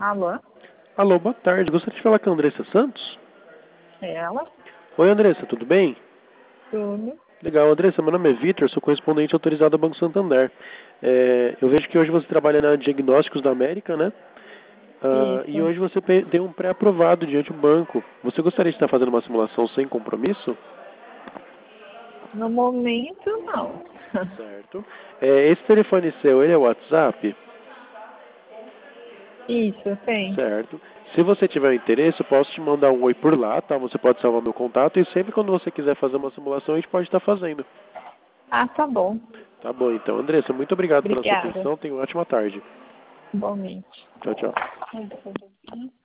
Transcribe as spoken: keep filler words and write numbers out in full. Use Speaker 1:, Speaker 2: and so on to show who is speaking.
Speaker 1: Alô?
Speaker 2: Alô, boa tarde. Gostaria de falar com a Andressa Santos?
Speaker 1: É ela?
Speaker 2: Oi, Andressa, tudo bem?
Speaker 1: Tudo.
Speaker 2: Legal, Andressa, meu nome é Vitor, sou correspondente autorizado ao Banco Santander. É, eu vejo que hoje você trabalha na Diagnósticos da América, né? Ah, e
Speaker 1: Isso.
Speaker 2: hoje você pe- tem um pré-aprovado diante do banco. Você gostaria de estar fazendo uma simulação sem compromisso?
Speaker 1: No momento, não.
Speaker 2: Certo. É, esse telefone seu, ele é WhatsApp?
Speaker 1: Isso, tem.
Speaker 2: Certo. Se você tiver interesse, eu posso te mandar um oi por lá, tá? Você pode salvar meu contato e sempre quando você quiser fazer uma simulação, a gente pode estar fazendo.
Speaker 1: Ah, tá bom.
Speaker 2: Tá bom, então. Andressa, muito obrigado pela sua
Speaker 1: Obrigada.
Speaker 2: atenção. Tenha uma ótima tarde.
Speaker 1: Igualmente.
Speaker 2: Tchau, tchau.